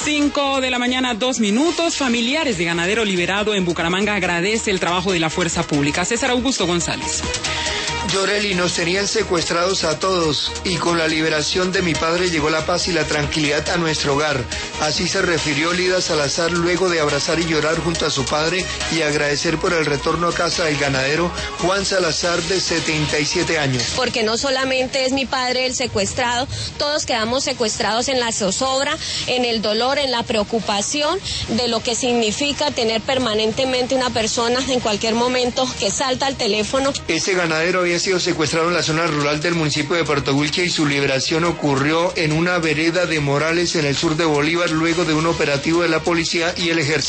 5 de la mañana, 2 minutos. Familiares de ganadero liberado en Bucaramanga agradece el trabajo de la fuerza pública. César Augusto González. Yoreli, nos tenían secuestrados a todos y con la liberación de mi padre llegó la paz y la tranquilidad a nuestro hogar. Así se refirió Lida Salazar luego de abrazar y llorar junto a su padre y agradecer por el retorno a casa del ganadero Juan Salazar, de 77 años. Porque no solamente es mi padre el secuestrado, todos quedamos secuestrados en la zozobra, en el dolor, en la preocupación de lo que significa tener permanentemente una persona en cualquier momento que salta al teléfono. Ese ganadero había sido secuestrado en la zona rural del municipio de Puerto Wilche y su liberación ocurrió en una vereda de Morales en el sur de Bolívar luego de un operativo de la policía y el ejército.